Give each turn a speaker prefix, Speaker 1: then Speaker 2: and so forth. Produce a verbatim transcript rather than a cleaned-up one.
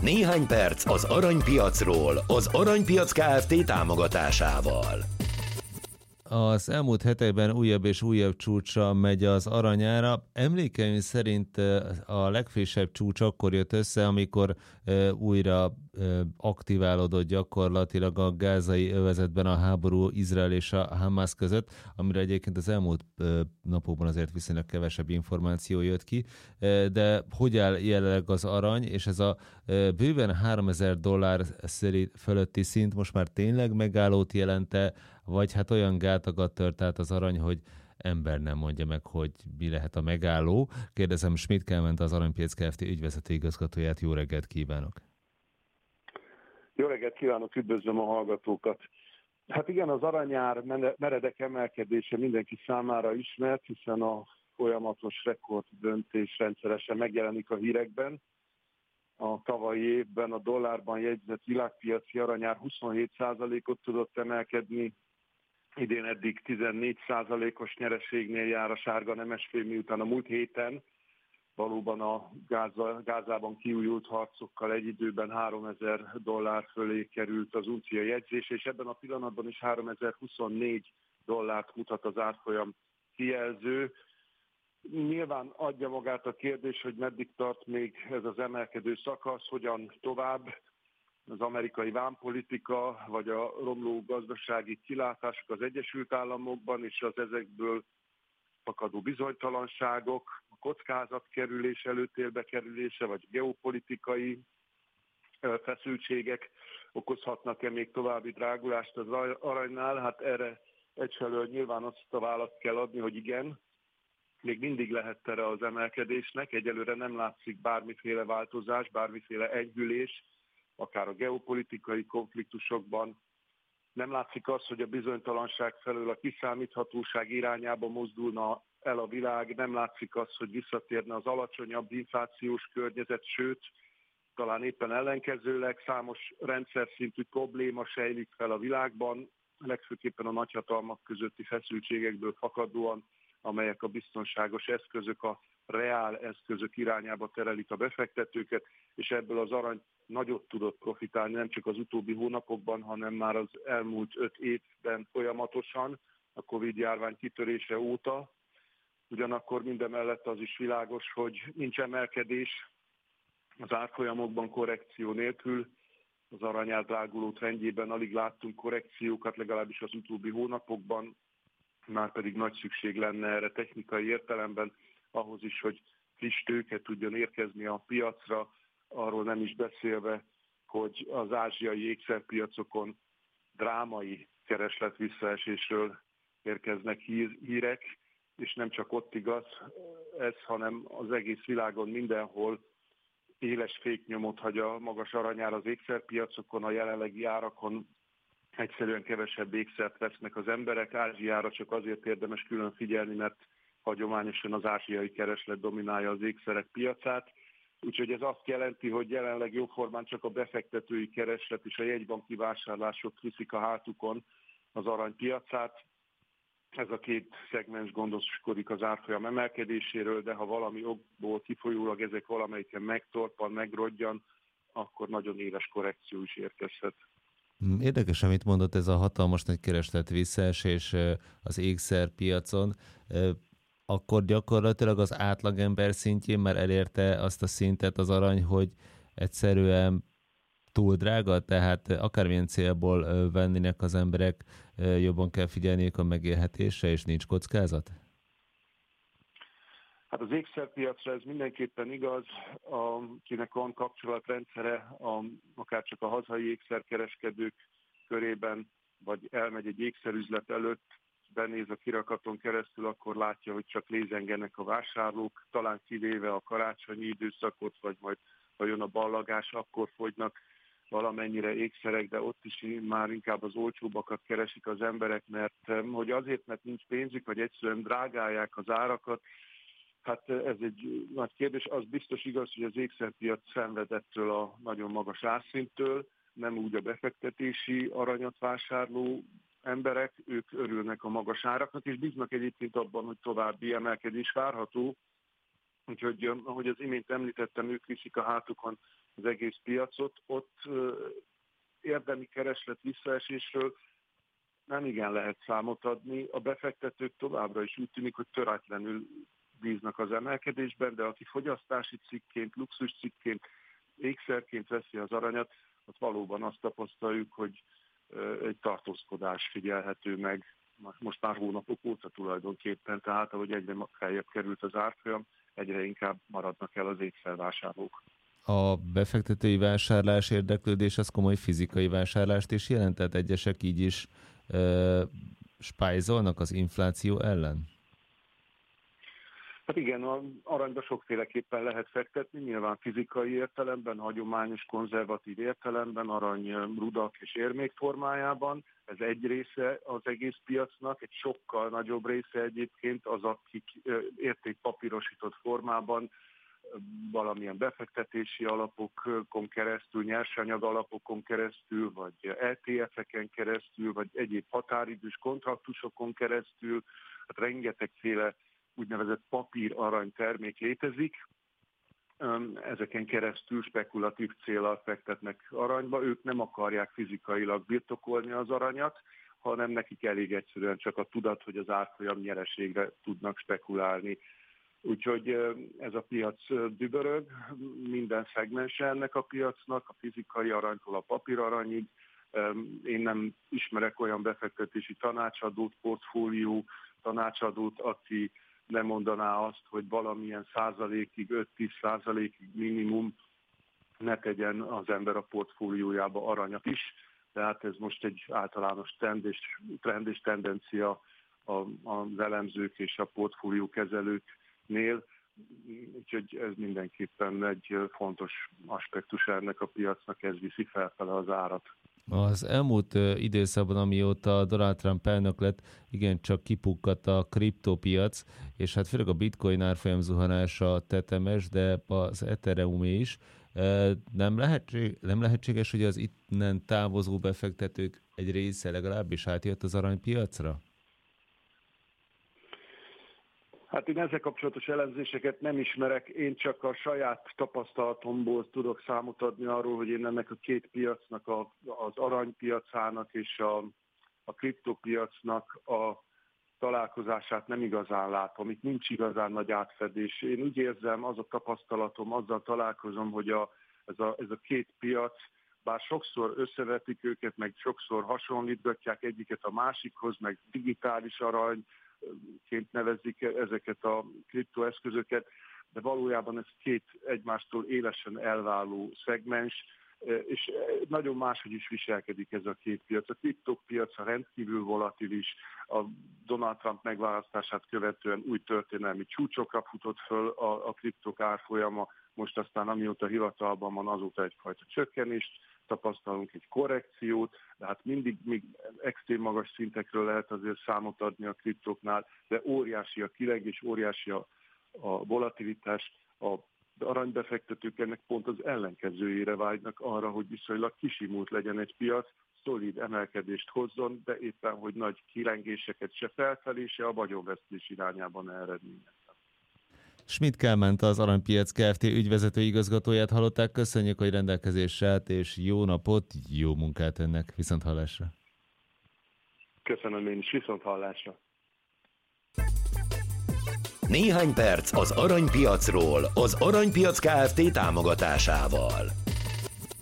Speaker 1: Néhány perc az aranypiacról, az Aranypiac Kft. Támogatásával.
Speaker 2: Az elmúlt hetekben újabb és újabb csúcsra megy az aranyára. Emlékeim szerint a legfrissebb csúcs akkor jött össze, amikor újra aktiválódott gyakorlatilag a gázai övezetben a háború Izrael és a Hamász között, amire egyébként az elmúlt napokban azért viszonylag kevesebb információ jött ki. De hogy áll jelenleg az arany, és ez a bőven háromezer dollár fölötti szint most már tényleg megállót jelente, vagy hát olyan gátakat tört át az arany, hogy ember nem mondja meg, hogy mi lehet a megálló. Kérdezem Schmidt Kálmánt, az Aranypiac Kft. Ügyvezető igazgatóját. Jó reggelt kívánok!
Speaker 3: Jó reggelt kívánok, üdvözlöm a hallgatókat! Hát igen, az aranyár meredek emelkedése mindenki számára ismert, hiszen a folyamatos rekorddöntés rendszeresen megjelenik a hírekben. A tavalyi évben a dollárban jegyzett világpiaci aranyár huszonhét százalékot tudott emelkedni, idén eddig tizennégy százalékos nyereségnél jár a sárga nemesfém, miután a múlt héten valóban a Gáza, Gázában kiújult harcokkal egy időben háromezer dollár fölé került az uncia jegyzés, és ebben a pillanatban is háromezer-huszonnégy dollárt mutat az árfolyam kijelző. Nyilván adja magát a kérdés, hogy meddig tart még ez az emelkedő szakasz, hogyan tovább. Az amerikai vámpolitika, vagy a romló gazdasági kilátások az Egyesült Államokban, és az ezekből fakadó bizonytalanságok, a kockázatkerülés előtérbe kerülése, vagy geopolitikai feszültségek okozhatnak-e még további drágulást az aranynál? Hát erre egyfelől nyilván azt a választ kell adni, hogy igen, még mindig lehet tere az emelkedésnek, egyelőre nem látszik bármiféle változás, bármiféle enyhülés, akár a geopolitikai konfliktusokban. Nem látszik az, hogy a bizonytalanság felől a kiszámíthatóság irányába mozdulna el a világ, nem látszik az, hogy visszatérne az alacsonyabb inflációs környezet, sőt, talán éppen ellenkezőleg számos rendszer szintű probléma sejlik fel a világban, legfőképpen a nagyhatalmak közötti feszültségekből fakadóan, amelyek a biztonságos eszközök, a reál eszközök irányába terelik a befektetőket, és ebből az arany nagyot tudott profitálni, nem csak az utóbbi hónapokban, hanem már az elmúlt öt évben folyamatosan, a Covid-járvány kitörése óta. Ugyanakkor mindemellett az is világos, hogy nincs emelkedés az árfolyamokban korrekció nélkül. Az aranyár dráguló trendjében alig láttunk korrekciókat, legalábbis az utóbbi hónapokban, már pedig nagy szükség lenne erre technikai értelemben, ahhoz is, hogy friss tőke tudjon érkezni a piacra, arról nem is beszélve, hogy az ázsiai ékszerpiacokon drámai kereslet visszaesésről érkeznek hír, hírek, és nem csak ott igaz ez, hanem az egész világon mindenhol éles féknyomot hagy a magas aranyár az ékszerpiacokon, a jelenlegi árakon egyszerűen kevesebb ékszert vesznek az emberek. Ázsiára csak azért érdemes külön figyelni, mert hagyományosan az ázsiai kereslet dominálja az ékszerek piacát. Úgyhogy ez azt jelenti, hogy jelenleg jóformán csak a befektetői kereslet és a jegybanki vásárlások viszik a hátukon az aranypiacát. Ez a két szegmens gondoskodik az árfolyam emelkedéséről, de ha valami okból kifolyólag ezek valamelyiken megtorpan, megrodjan, akkor nagyon éles korrekció is érkezhet.
Speaker 2: Érdekes, amit mondott, ez a hatalmas nagy kereslet visszaesés az ékszerpiacon. Akkor gyakorlatilag az átlagember szintjén már elérte azt a szintet az arany, hogy egyszerűen túl drága, tehát akármilyen célból vennének az emberek, jobban kell figyelniük a megélhetésre, és nincs kockázat?
Speaker 3: Hát az ékszerpiacra ez mindenképpen igaz, akinek van kapcsolatrendszere, a, akár csak a hazai ékszerkereskedők körében, vagy elmegy egy ékszerüzlet előtt, benéz a kirakaton keresztül, akkor látja, hogy csak lézengenek a vásárlók, talán kivéve a karácsonyi időszakot, vagy majd ha jön a ballagás, akkor fogynak valamennyire ékszerek, de ott is már inkább az olcsóbbakat keresik az emberek, mert hogy azért, mert nincs pénzük, vagy egyszerűen drágálják az árakat. Hát ez egy nagy kérdés. Az biztos igaz, hogy az ékszerpiac szenvedettől a nagyon magas árszinttől, nem úgy a befektetési aranyat vásárló emberek, ők örülnek a magas áraknak, és bíznak egyébként abban, hogy további emelkedés várható. Úgyhogy, ahogy az imént említettem, ők viszik a hátukon az egész piacot, ott érdemi kereslet visszaesésről nem igen lehet számot adni. A befektetők továbbra is úgy tűnik, hogy töretlenül bíznak az emelkedésben, de aki fogyasztási cikként, luxus cikként, ékszerként veszi az aranyat, ott valóban azt tapasztaljuk, hogy egy tartózkodás figyelhető meg most már hónapok óta tulajdonképpen, tehát ahogy egyre feljebb került az árfolyam, egyre inkább maradnak el az ékszervásárlók.
Speaker 2: A befektetői vásárlás érdeklődés az komoly fizikai vásárlást is jelent, tehát egyesek így is ö, spájzolnak az infláció ellen?
Speaker 3: Hát igen, az aranyba sokféleképpen lehet fektetni, nyilván fizikai értelemben, hagyományos, konzervatív értelemben, arany rudak és érmék formájában. Ez egy része az egész piacnak, egy sokkal nagyobb része egyébként az, akik értékpapírosított formában valamilyen befektetési alapokon keresztül, nyersanyag alapokon keresztül, vagy é té ef-eken keresztül, vagy egyéb határidős kontraktusokon keresztül, hát rengetegféle úgynevezett papír-arany termék létezik. Ezeken keresztül spekulatív céllal fektetnek aranyba. Ők nem akarják fizikailag birtokolni az aranyat, hanem nekik elég egyszerűen csak a tudat, hogy az árfolyam nyereségre tudnak spekulálni. Úgyhogy ez a piac dübörög, minden szegmense ennek a piacnak, a fizikai aranytól a papíraranyig. Én nem ismerek olyan befektetési tanácsadót, portfólió tanácsadót, aki nem mondaná azt, hogy valamilyen százalékig, öt-tíz százalékig minimum ne tegyen az ember a portfóliójába aranyat is. Tehát ez most egy általános trend és, trend és tendencia az elemzők és a portfóliókezelőknél. Úgyhogy ez mindenképpen egy fontos aspektus ennek a piacnak, ez viszi felfele az árat.
Speaker 2: Az elmúlt időszakban, amióta Donald Trump elnök lett, igencsak kipukkadt a kriptopiac, és hát főleg a bitcoin árfolyam zuhanása tetemes, de az Ethereumé is. Nem, lehetség, nem lehetséges, hogy az innen távozó befektetők egy része legalábbis átjött az aranypiacra?
Speaker 3: Hát én ezzel kapcsolatos elemzéseket nem ismerek, én csak a saját tapasztalatomból tudok számot adni arról, hogy én ennek a két piacnak, a, az aranypiacának és a, a kriptopiacnak a találkozását nem igazán látom. Itt nincs igazán nagy átfedés. Én úgy érzem, az a tapasztalatom, azzal találkozom, hogy a, ez, a, ez a két piac, bár sokszor összevetik őket, meg sokszor hasonlítgatják egyiket a másikhoz, meg digitális arany, ként nevezik ezeket a kriptoeszközöket, de valójában ez két egymástól élesen elváló szegmens, és nagyon máshogy is viselkedik ez a két piac. A kriptopiac rendkívül volatilis, a Donald Trump megválasztását követően új történelmi csúcsokra futott föl a, a kriptok árfolyama, most aztán amióta hivatalban van, azóta egyfajta csökkenést tapasztalunk, egy korrekciót, de hát mindig még extrém magas szintekről lehet azért számot adni a kriptoknál, de óriási a kilengés, óriási a, a volatilitás, a aranybefektetők ennek pont az ellenkezőjére vágynak arra, hogy viszonylag kisimult legyen egy piac, szolid emelkedést hozzon, de éppen, hogy nagy kilengéseket se felfelé, se a vagyonvesztés irányában eredményezzen.
Speaker 2: Schmidt Kálmánt, az Aranypiac Kft. Ügyvezető igazgatóját hallották. Köszönjük, hogy rendelkezésre állt, és jó napot, jó munkát önnek. Viszont hallásra.
Speaker 3: Köszönöm én is, viszont hallásra.
Speaker 1: Néhány perc az aranypiacról, az Aranypiac Kft. Támogatásával.